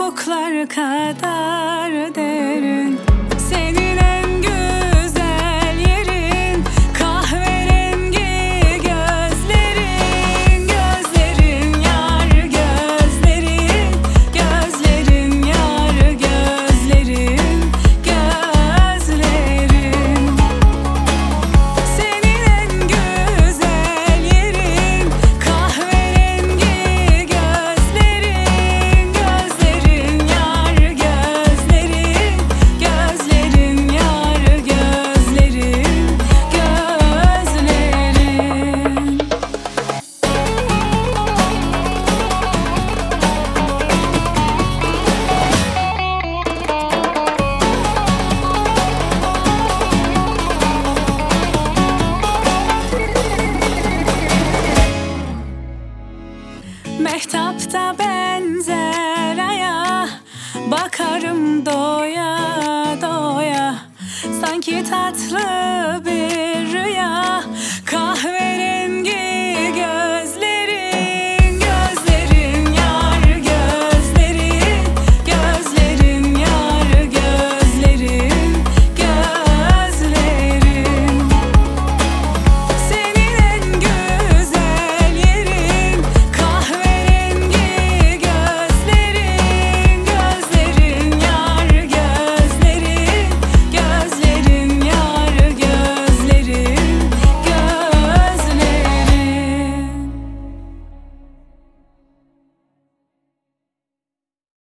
ufuklar kadar derin. Senin en güzel yerin kahverengi gözlerin. Gözlerin yar gözlerin, gözlerin yar gözlerin, gözlerin. Senin en güzel yerin kahverengi gözlerin. Gözlerin yar gözlerin, gözlerin yar gözlerin, gözlerin. Mehtapta benzer aya, bakarım doya doya. Sanki tatlı bir